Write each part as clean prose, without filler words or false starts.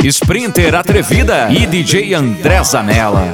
Sprinter Atrevida e DJ André Zanella.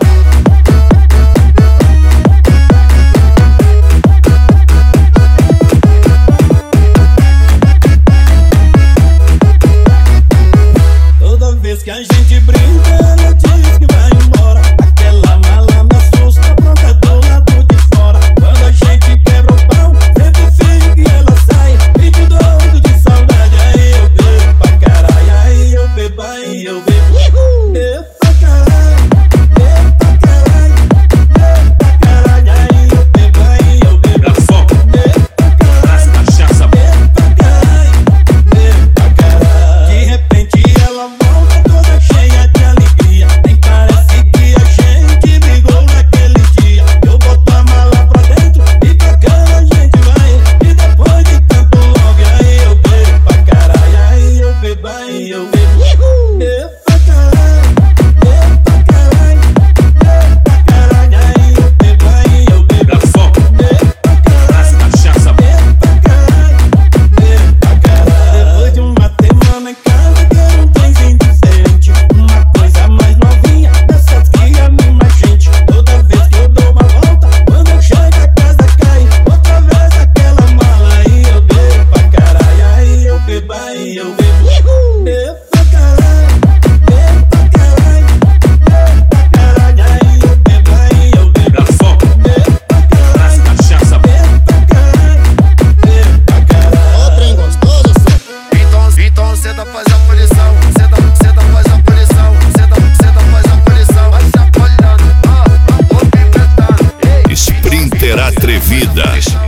Toda vez que a gente brinca, ela diz que vai embora. Aquela mala me assusta, pronta do lado de fora. Quando a gente quebra o pau, sempre finge que ela sai. Fico doido de saudade, aí eu bebo pra caralho. Aí eu bebo, aí eu bebo. Bebo pra caralho, bebo pra caralho, bebo pra caralho. Aí eu bebo, aí eu bebo. Bebo pra caralho, Cachaça. bebo pra caralho, bebo pra caralho. De repente ela volta toda cheia de alegria. Nem parece que a gente brigou naquele dia. Eu boto a mala pra dentro e pra cá a gente vai. E depois de tanto love, aí eu bebo pra caralho. Aí eu bebo, aí eu bebo. Bebo pra caralho, bebo pra caralho, bebo pra caralho. Aí eu bebo, aí eu bebo. Bebo pra caralho, Cachaça. bebo pra caralho, bebo pra caralho. Depois de uma semana em casa, quero um trenzinho diferente. Uma coisa mais novinha, dessas que anima a gente. Toda vez que eu dou uma volta, quando eu chego a casa cai. Outra vez aquela mala, aí eu bebo pra caralho. Aí eu bebo, aí eu bebo. Bebo pra caralho, bebo pra caralho, bebo pra caralho. Aí eu bebo, aí eu bebo. Bebo pra caralho, Cachaça. bebo pra caralho, bebo pra caralho. Ó, trem gostoso, só. Então senta, faz a posição. Senta, faz a posição. Senta, faz a posição. Vai se apoiando, movimentando. Sprinter Atrevida.